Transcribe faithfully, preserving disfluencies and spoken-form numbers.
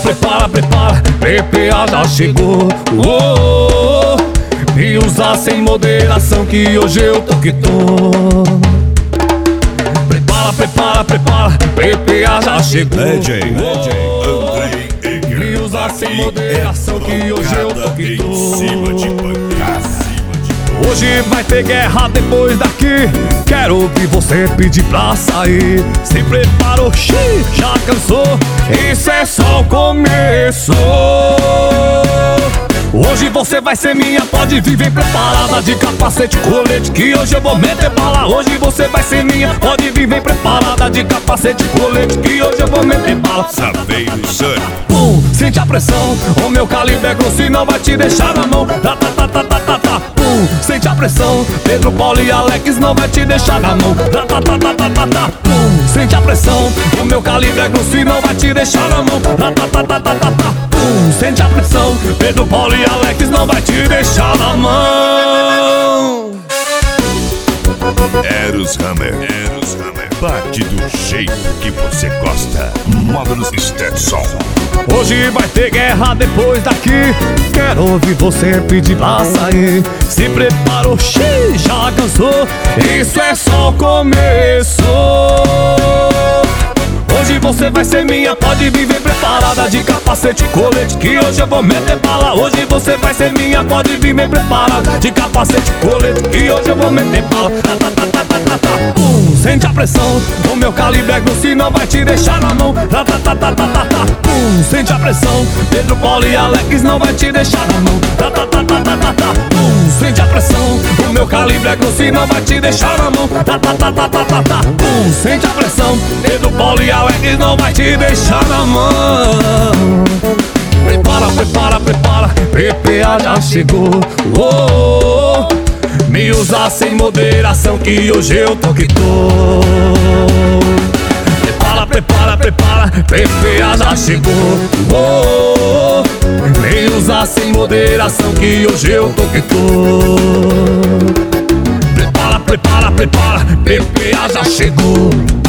prepara, prepara, P P A já chegou. Oh, me usar sem moderação que hoje eu tô que tô. Prepara, prepara, prepara, P P A já chegou. D J, D J Andrei Eger. Me usar sem moderação que hoje eu tô que tô. Em cima de pancada. Hoje vai ter guerra depois daqui. Quero ouvir você pedir pra sair. Se preparou, xiii, já cansou. Isso é só o começo. Hoje você vai ser minha, pode vir, vem preparada de capacete, colete, que hoje eu vou meter bala. Hoje você vai ser minha, pode vir, vem preparada de capacete, colete, que hoje eu vou meter bala. Saveiro Sun. Pum, sente a pressão, o meu calibre é grosso e não vai te deixar na mão. Tá, tá, tá, tá, tá, tá, tá. Pum, sente a pressão, Pedro, Paulo e Alex não vai te deixar na mão. Tá, tá, tá, tá, tá, tá, tá. Pum, sente a pressão, o meu calibre é grosso e não vai te deixar na mão. Tá, tá, tá, tá, tá, tá, tá. Pum, sente a pressão, Pedro, Paulo e Alex não vai te deixar na mão. Eros Hammer. Eros Hammer. Bate do jeito que você gosta. Módulos Stetson. Hoje vai ter guerra depois daqui. Quero ouvir você pedir pra sair. Se preparou, xiii, já cansou. Isso é só o começo. Hoje você vai ser minha, pode vir, vem preparada de capacete, colete, que hoje eu vou meter bala. Hoje você vai ser minha, pode vir, vem preparada de capacete, colete, que hoje eu vou meter bala. Tá, tá, tá, tá, tá, tá, tá. Pum, sente a pressão, o meu calibre é grosso e não vai te deixar na mão. Tá, tá, tá, tá, tá, tá, tá. Pum, sente a pressão, Pedro, Paulo e Alex não vai te deixar na mão. Tá, tá, tá, tá, tá, tá, tá. Pum, sente a pressão, o meu calibre é grosso e não vai te deixar na mão. Tá, tá, tá, tá, tá, tá, tá. Pum, sente a pressão, Pedro, Paulo e Alex não vai te deixar na mão. Prepara, prepara, prepara, P P A já chegou. Oh, oh, me usar sem moderação que hoje eu tô que tô. Prepara, prepara, prepara, P P A já chegou. Oh, oh, me usar sem moderação que hoje eu tô que tô. Prepara, prepara, prepara, P P A já chegou.